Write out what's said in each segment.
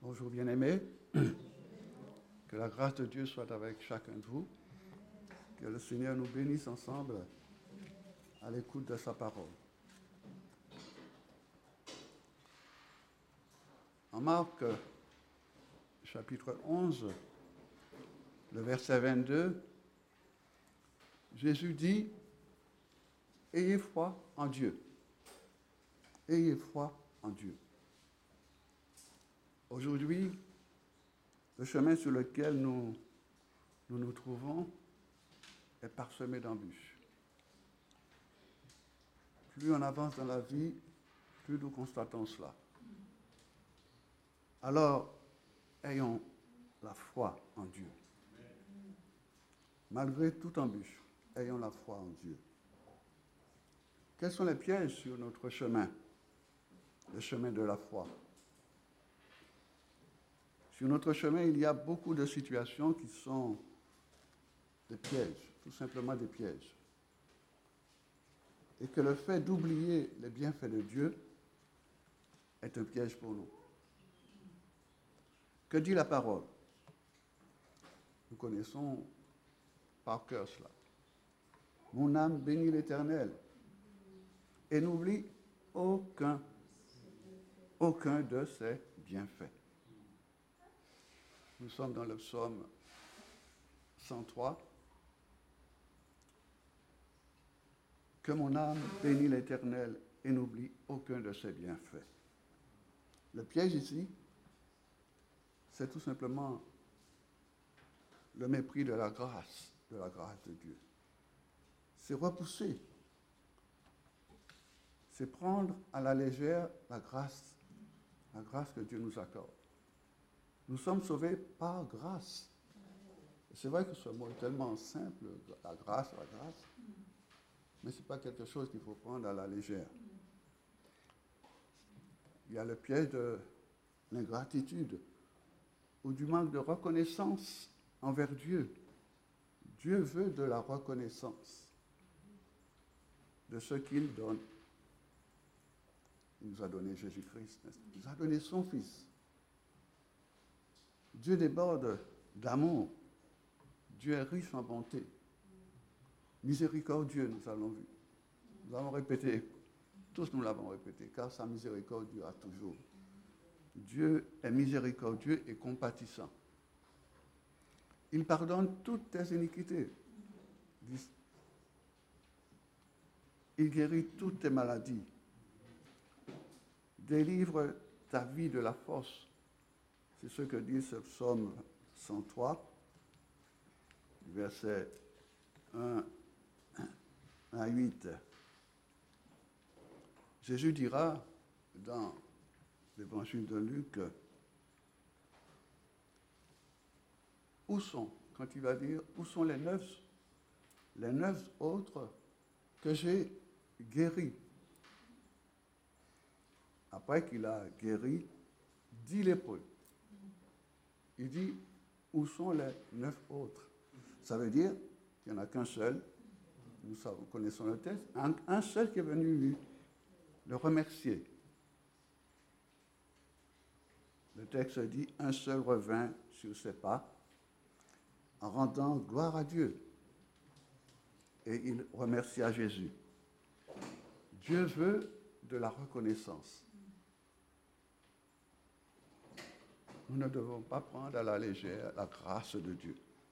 Bonjour bien-aimés, que la grâce de Dieu soit avec chacun de vous, que le Seigneur nous bénisse ensemble à l'écoute de sa parole. En Marc, chapitre 11, le verset 22, Jésus dit « Ayez foi en Dieu. Ayez foi en Dieu. » Aujourd'hui, le chemin sur lequel nous nous trouvons est parsemé d'embûches. Plus on avance dans la vie, plus nous constatons cela. Alors, ayons la foi en Dieu. Malgré toute embûche, ayons la foi en Dieu. Quels sont les pièges sur notre chemin? Le chemin de la foi. Sur notre chemin, il y a beaucoup de situations qui sont des pièges, tout simplement des pièges. Et que le fait d'oublier les bienfaits de Dieu est un piège pour nous. Que dit la parole? Nous connaissons par cœur cela. Mon âme bénit l'Éternel et n'oublie aucun de ses bienfaits. Nous sommes dans le psaume 103. Que mon âme bénit l'Éternel et n'oublie aucun de ses bienfaits. Le piège ici, c'est tout simplement le mépris de la grâce de Dieu. C'est repousser. C'est prendre à la légère la grâce que Dieu nous accorde. Nous sommes sauvés par grâce. C'est vrai que ce mot est tellement simple, la grâce, mais ce n'est pas quelque chose qu'il faut prendre à la légère. Il y a le piège de l'ingratitude ou du manque de reconnaissance envers Dieu. Dieu veut de la reconnaissance de ce qu'il donne. Il nous a donné Jésus-Christ, il nous a donné son Fils. Dieu déborde d'amour. Dieu est riche en bonté. Miséricordieux, nous allons vu. Nous avons répété, tous nous l'avons répété, car sa miséricorde dure toujours. Dieu est miséricordieux et compatissant. Il pardonne toutes tes iniquités. Il guérit toutes tes maladies. Délivre ta vie de la force. C'est ce que dit ce psaume 103, versets 1 à 8. Jésus dira dans l'évangile de Luc, quand il va dire, où sont les neuf autres que j'ai guéris? Après qu'il a guéri 10 lépreux. Il dit, où sont les 9 autres? Ça veut dire qu'il n'y en a qu'un seul. Nous connaissons le texte. Un seul qui est venu le remercier. Le texte dit, un seul revint sur ses pas en rendant gloire à Dieu. Et il remercia Jésus. Dieu veut de la reconnaissance. Nous ne devons pas prendre à la légère la grâce de Dieu.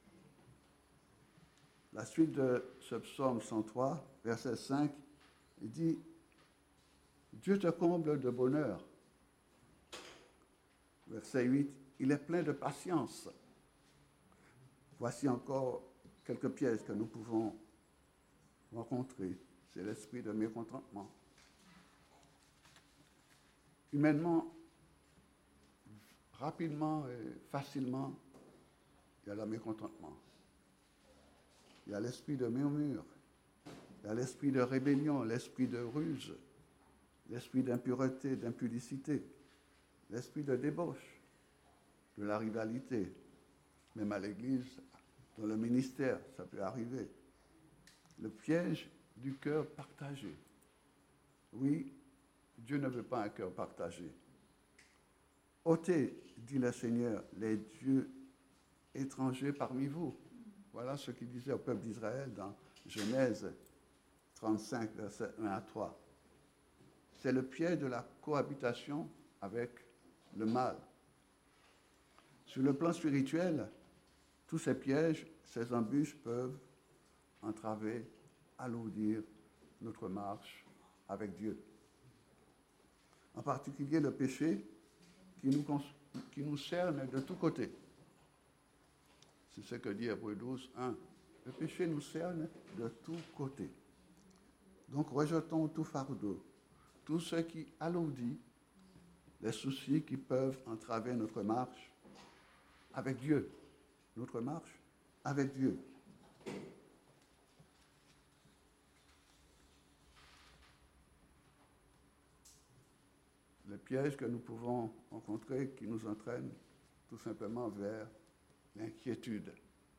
La suite de ce psaume 103, verset 5, il dit « Dieu te comble de bonheur ». Verset 8, « Il est plein de patience ». Voici encore quelques pièges que nous pouvons rencontrer. C'est l'esprit de mécontentement. Humainement, rapidement et facilement, il y a le mécontentement. Il y a l'esprit de murmure, il y a l'esprit de rébellion, l'esprit de ruse, l'esprit d'impureté, d'impudicité, l'esprit de débauche, de la rivalité. Même à l'église, dans le ministère, ça peut arriver. Le piège du cœur partagé. Oui, Dieu ne veut pas un cœur partagé. ôtez, dit le Seigneur, les dieux étrangers parmi vous. Voilà ce qu'il disait au peuple d'Israël dans Genèse 35, versets 1 à 3. C'est le piège de la cohabitation avec le mal. Sur le plan spirituel, tous ces pièges, ces embûches peuvent entraver, alourdir notre marche avec Dieu. En particulier le péché qui nous cerne de tous côtés. C'est ce que dit Hébreux 12, 1. Le péché nous cerne de tous côtés. Donc rejetons tout fardeau, tout ce qui alourdit les soucis qui peuvent entraver notre marche avec Dieu. Notre marche avec Dieu. Les pièges que nous pouvons rencontrer qui nous entraînent tout simplement vers l'inquiétude.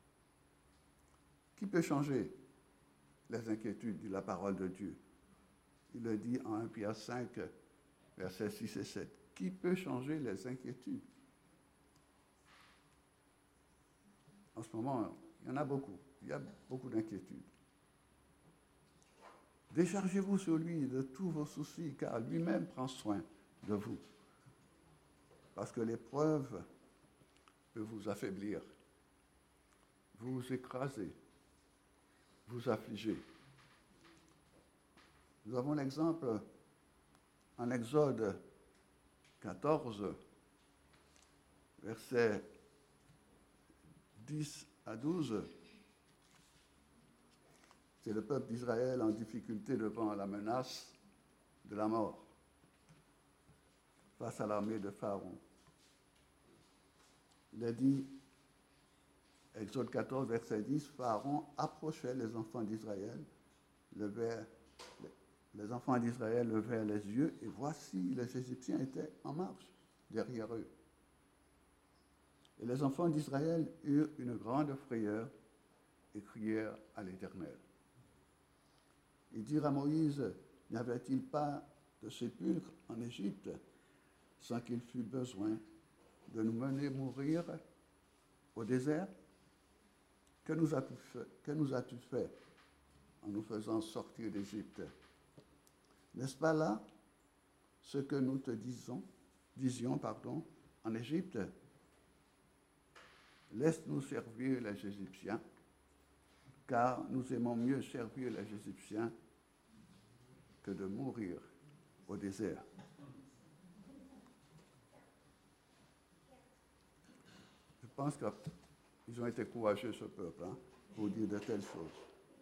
Qui peut changer les inquiétudes, dit la parole de Dieu? Il le dit en 1 Pierre 5, versets 6 et 7. Qui peut changer les inquiétudes? En ce moment, il y en a beaucoup. Il y a beaucoup d'inquiétudes. Déchargez-vous sur lui de tous vos soucis, car lui-même prend soin de vous. Parce que l'épreuve peut vous affaiblir, vous écraser, vous affliger. Nous avons l'exemple en Exode 14, versets 10 à 12. C'est le peuple d'Israël en difficulté devant la menace de la mort face à l'armée de Pharaon. Il est dit, Exode 14, verset 10, Pharaon approchait les enfants d'Israël, les enfants d'Israël levèrent les yeux, et voici, les Égyptiens étaient en marche derrière eux. Et les enfants d'Israël eurent une grande frayeur et crièrent à l'Éternel. Ils dirent à Moïse, n'y avait-il pas de sépulcre en Égypte sans qu'il fût besoin de nous mener mourir au désert? Que nous as-tu fait en nous faisant sortir d'Égypte? N'est-ce pas là ce que nous te disions en Égypte? Laisse-nous servir les Égyptiens, car nous aimons mieux servir les Égyptiens que de mourir au désert. Je pense qu'ils ont été courageux, ce peuple, pour dire de telles choses.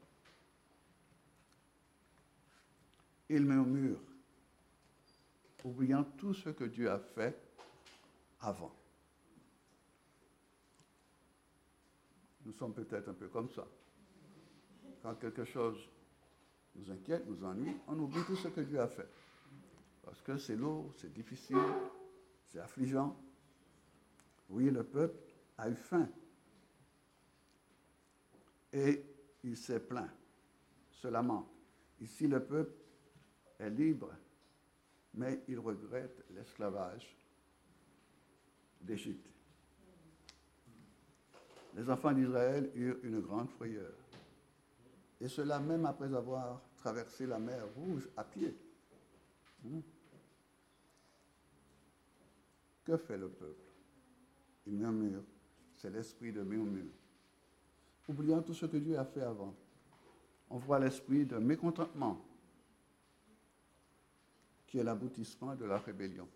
Ils murmurent, oubliant tout ce que Dieu a fait avant. Nous sommes peut-être un peu comme ça. Quand quelque chose nous inquiète, nous ennuie, on oublie tout ce que Dieu a fait. Parce que c'est lourd, c'est difficile, c'est affligeant. Oui, le peuple a eu faim. Et il s'est plaint, se lamente. Ici, le peuple est libre, mais il regrette l'esclavage d'Égypte. Les enfants d'Israël eurent une grande frayeur. Et cela même après avoir traversé la mer Rouge à pied. Que fait le peuple? Il murmure. C'est l'esprit de murmure. Oubliant tout ce que Dieu a fait avant, on voit l'esprit de mécontentement qui est l'aboutissement de la rébellion.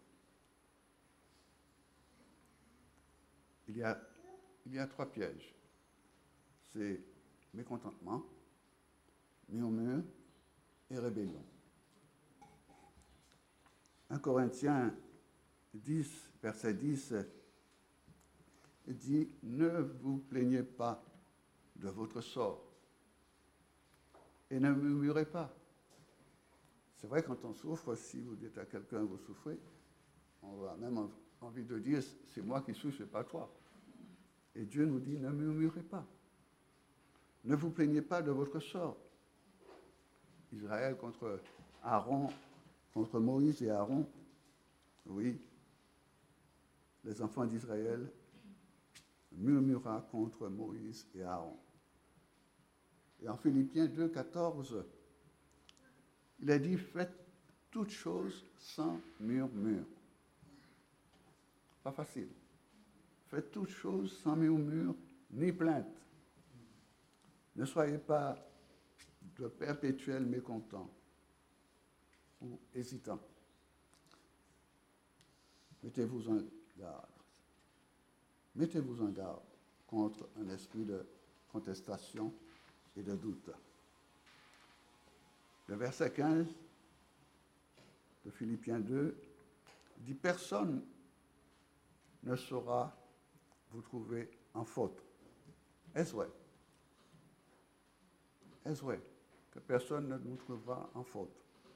Il y a trois pièges. C'est mécontentement, murmure et rébellion. 1 Corinthiens 10, verset 10, dit « Ne vous plaignez pas de votre sort et ne murmurez pas. » C'est vrai, quand on souffre, si vous dites à quelqu'un « vous souffrez », on a même envie de dire « c'est moi qui souffre, c'est pas toi ». Et Dieu nous dit « ne murmurez pas. Ne vous plaignez pas de votre sort. » Israël contre Aaron, contre Moïse et Aaron, oui. les enfants d'Israël murmura contre Moïse et Aaron. Et en Philippiens 2, 14, il a dit, faites toutes choses sans murmure. Pas facile. Faites toutes choses sans murmure ni plainte. Ne soyez pas de perpétuels mécontents ou hésitants. Mettez-vous en garde. Mettez-vous en garde contre un esprit de contestation et de doute. Le verset 15 de Philippiens 2 dit « Personne ne saura vous trouver en faute. » Est-ce vrai? Est-ce vrai que personne ne vous trouvera en faute?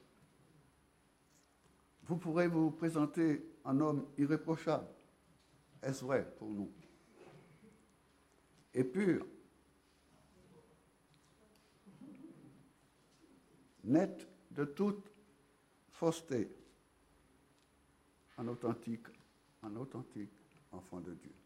Vous pourrez vous présenter un homme irréprochable. Est-ce vrai pour nous? Et pur, net de toute fausseté, un authentique enfant de Dieu.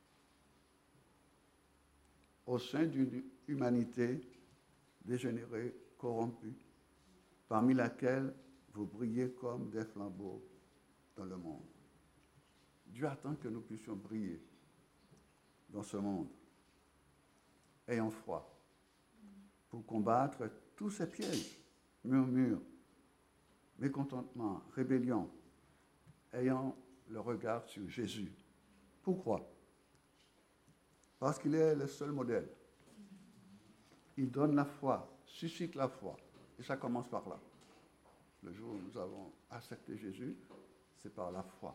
Au sein d'une humanité dégénérée, corrompue, parmi laquelle vous brillez comme des flambeaux dans le monde. Dieu attend que nous puissions briller dans ce monde, ayant foi, pour combattre tous ces pièges, murmures, mécontentement, rébellion, ayant le regard sur Jésus. Pourquoi? Parce qu'il est le seul modèle. Il donne la foi, suscite la foi. Et ça commence par là. Le jour où nous avons accepté Jésus, c'est par la foi.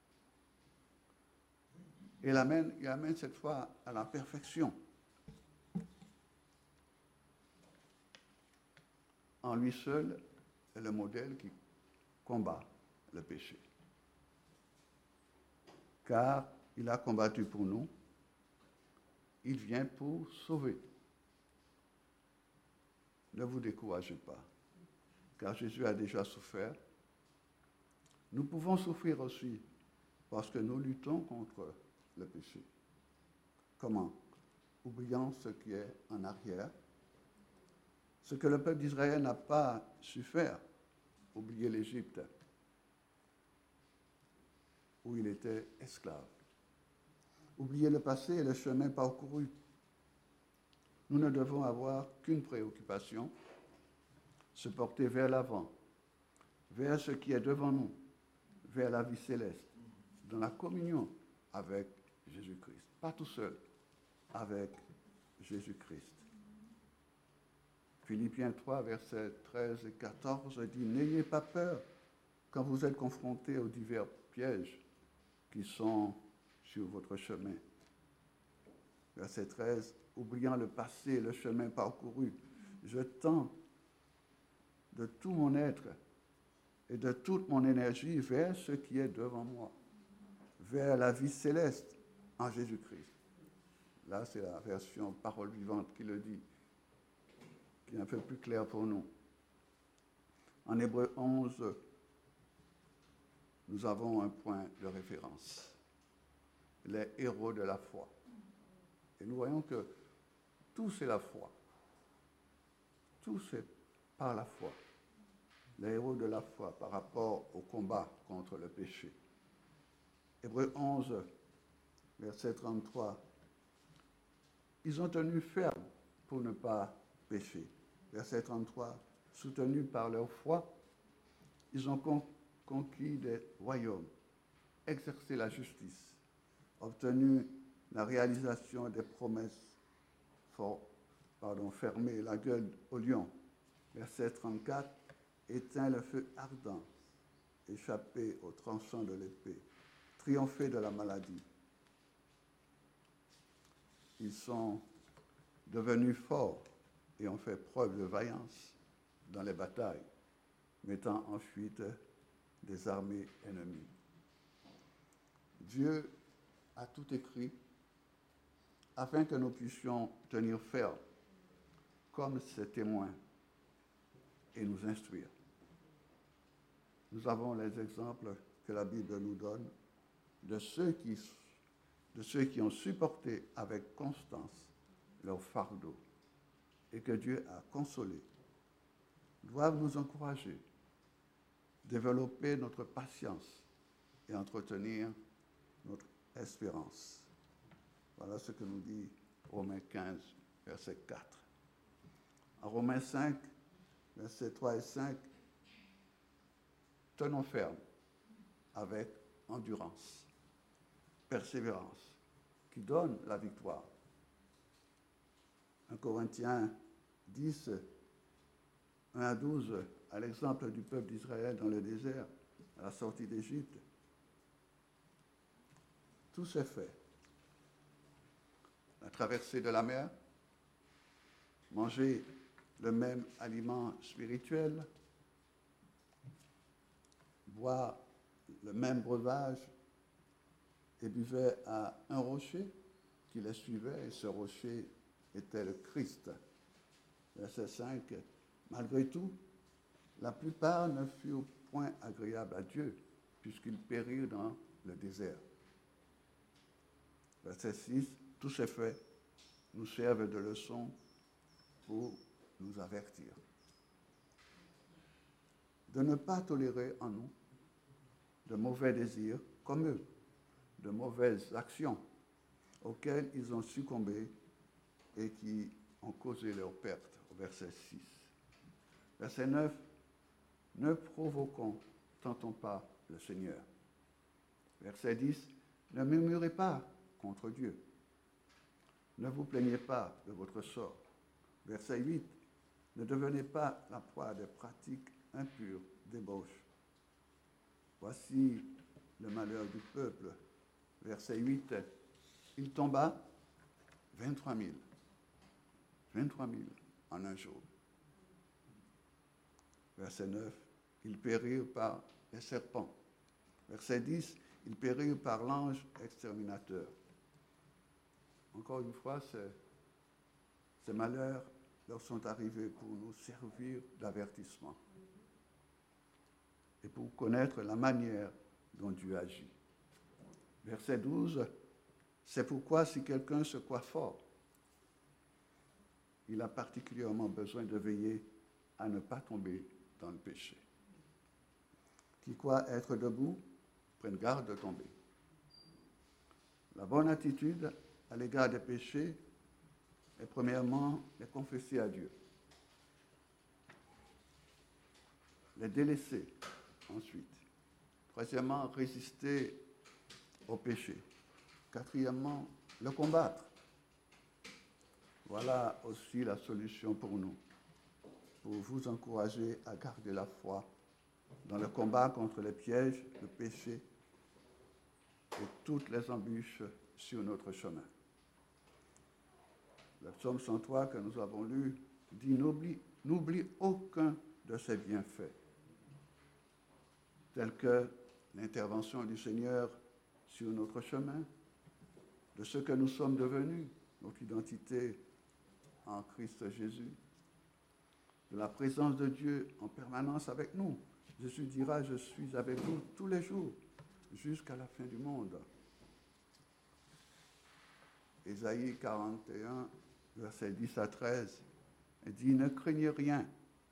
Et il amène cette foi à la perfection. En lui seul est le modèle qui combat le péché. Car il a combattu pour nous, il vient pour sauver. Ne vous découragez pas, car Jésus a déjà souffert. Nous pouvons souffrir aussi parce que nous luttons contre le péché. Comment? Oubliant ce qui est en arrière, ce que le peuple d'Israël n'a pas su faire, oublier l'Égypte, où il était esclave. Oublier le passé et le chemin parcouru. Nous ne devons avoir qu'une préoccupation, se porter vers l'avant, vers ce qui est devant nous, vers la vie céleste, dans la communion avec Jésus-Christ. Pas tout seul, avec Jésus-Christ. Philippiens 3, versets 13 et 14 dit « N'ayez pas peur quand vous êtes confrontés aux divers pièges qui sont sur votre chemin. » Verset 13 « Oubliant le passé, le chemin parcouru, je tends de tout mon être et de toute mon énergie vers ce qui est devant moi, vers la vie céleste en Jésus-Christ. » Là, c'est la version parole vivante qui le dit, qui est un peu plus clair pour nous. En Hébreux 11, nous avons un point de référence. Les héros de la foi. Et nous voyons que tout c'est la foi. Tout c'est par la foi. Les héros de la foi par rapport au combat contre le péché. Hébreux 11, verset 33. Ils ont tenu ferme pour ne pas pécher. Verset 33. Soutenus par leur foi, ils ont conquis des royaumes, exercé la justice, obtenu la réalisation des promesses, fermé la gueule au lion. Verset 34. Éteint le feu ardent, échappé au tranchant de l'épée, triomphé de la maladie. Ils sont devenus forts et ont fait preuve de vaillance dans les batailles, mettant en fuite des armées ennemies. Dieu a tout écrit afin que nous puissions tenir ferme comme ses témoins et nous instruire. Nous avons les exemples que la Bible nous donne de ceux qui ont supporté avec constance leur fardeau et que Dieu a consolés, doivent nous encourager, développer notre patience et entretenir notre espérance. Voilà ce que nous dit Romains 15, verset 4. En Romains 5, versets 3 et 5, tenons ferme avec endurance, persévérance, qui donne la victoire. 1 Corinthiens 10, 1 à 12, à l'exemple du peuple d'Israël dans le désert, à la sortie d'Égypte. Tout s'est fait. La traversée de la mer, manger le même aliment spirituel, boire le même breuvage et buvait à un rocher qui les suivait, et ce rocher était le Christ. Verset 5, malgré tout, la plupart ne furent point agréables à Dieu, puisqu'ils périrent dans le désert. Verset 6, tous ces faits nous servent de leçon pour nous avertir de ne pas tolérer en nous de mauvais désirs comme eux, de mauvaises actions auxquelles ils ont succombé et qui ont causé leur perte, au verset 6. Verset 9, ne provoquons, tentons pas le Seigneur. Verset 10, ne murmurez pas contre Dieu. Ne vous plaignez pas de votre sort. Verset 8, ne devenez pas la proie des pratiques impures, débauches. Voici le malheur du peuple. Verset 8, il tomba 23 000. 23 000 en un jour. Verset 9, ils périrent par les serpents. Verset 10, ils périrent par l'ange exterminateur. Encore une fois, ces malheurs leur sont arrivés pour nous servir d'avertissement et pour connaître la manière dont Dieu agit. Verset 12, c'est pourquoi si quelqu'un se croit fort, il a particulièrement besoin de veiller à ne pas tomber dans le péché. Qui croit être debout, prenne garde de tomber. La bonne attitude à l'égard des péchés est premièrement les confesser à Dieu. Les délaisser ensuite. Troisièmement, résister au péché. Quatrièmement, le combattre. Voilà aussi la solution pour nous, pour vous encourager à garder la foi dans le combat contre les pièges, le péché et toutes les embûches sur notre chemin. Le psaume 103 que nous avons lu dit « N'oublie aucun de ses bienfaits », tels que l'intervention du Seigneur sur notre chemin, de ce que nous sommes devenus, notre identité en Christ Jésus, de la présence de Dieu en permanence avec nous. Jésus dira « Je suis avec vous tous les jours, jusqu'à la fin du monde ». Ésaïe 41, versets 10 à 13, dit « Ne craignez rien,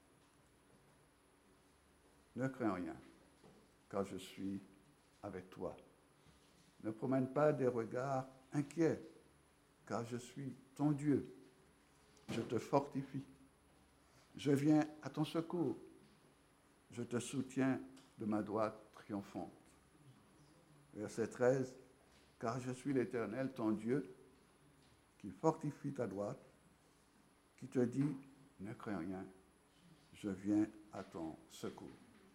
ne crains rien, car je suis avec toi. Ne promène pas des regards inquiets, car je suis ton Dieu. Je te fortifie. Je viens à ton secours. Je te soutiens de ma droite triomphante. » Verset 13, « Car je suis l'Éternel, ton Dieu, qui fortifie ta droite, qui te dit, ne crains rien, je viens à ton secours. »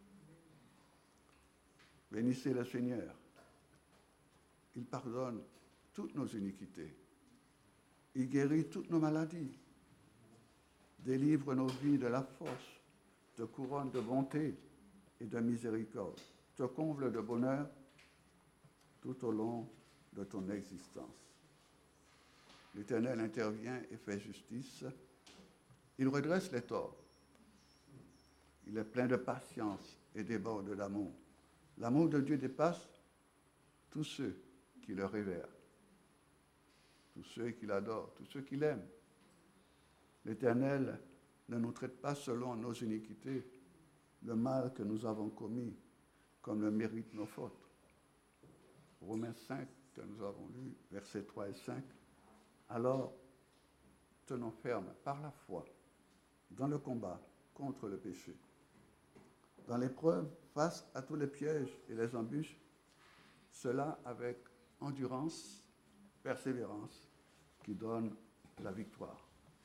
Bénissez le Seigneur. Il pardonne toutes nos iniquités. Il guérit toutes nos maladies. Délivre nos vies de la force, te couronne de bonté et de miséricorde, te comble de bonheur tout au long de ton existence. L'Éternel intervient et fait justice. Il redresse les torts. Il est plein de patience et déborde d'amour. L'amour de Dieu dépasse tous ceux qui le révèrent, tous ceux qui l'adorent, tous ceux qui l'aiment. L'Éternel ne nous traite pas selon nos iniquités, le mal que nous avons commis, comme le méritent nos fautes. Romains 5, que nous avons lu, versets 3 et 5. Alors, tenons ferme par la foi dans le combat contre le péché. Dans l'épreuve, face à tous les pièges et les embûches, cela avec endurance, persévérance, qui donne la victoire.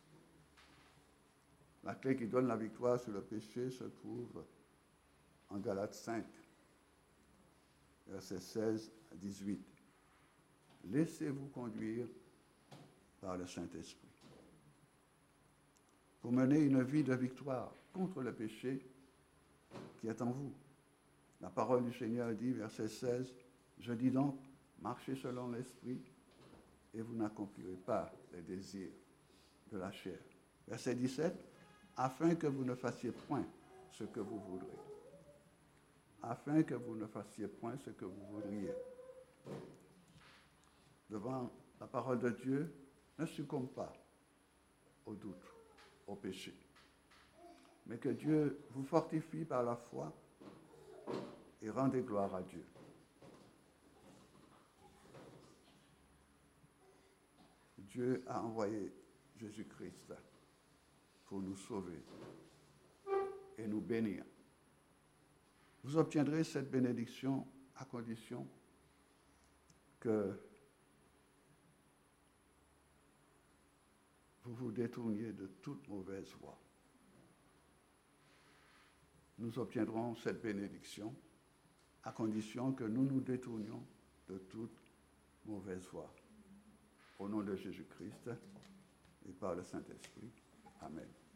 La clé qui donne la victoire sur le péché se trouve en Galates 5, versets 16 à 18. Laissez-vous conduire par le Saint-Esprit. Pour mener une vie de victoire contre le péché qui est en vous. La parole du Seigneur dit, verset 16, « Je dis donc, marchez selon l'Esprit, et vous n'accomplirez pas les désirs de la chair. » Verset 17, « Afin que vous ne fassiez point ce que vous voudrez. » Afin que vous ne fassiez point ce que vous voudriez. Devant la parole de Dieu, ne succombe pas au doute, au péché. Mais que Dieu vous fortifie par la foi et rendez gloire à Dieu. Dieu a envoyé Jésus-Christ pour nous sauver et nous bénir. Vous obtiendrez cette bénédiction à condition que vous vous détourniez de toute mauvaise voie. Nous obtiendrons cette bénédiction à condition que nous nous détournions de toute mauvaise voie. Au nom de Jésus-Christ et par le Saint-Esprit. Amen.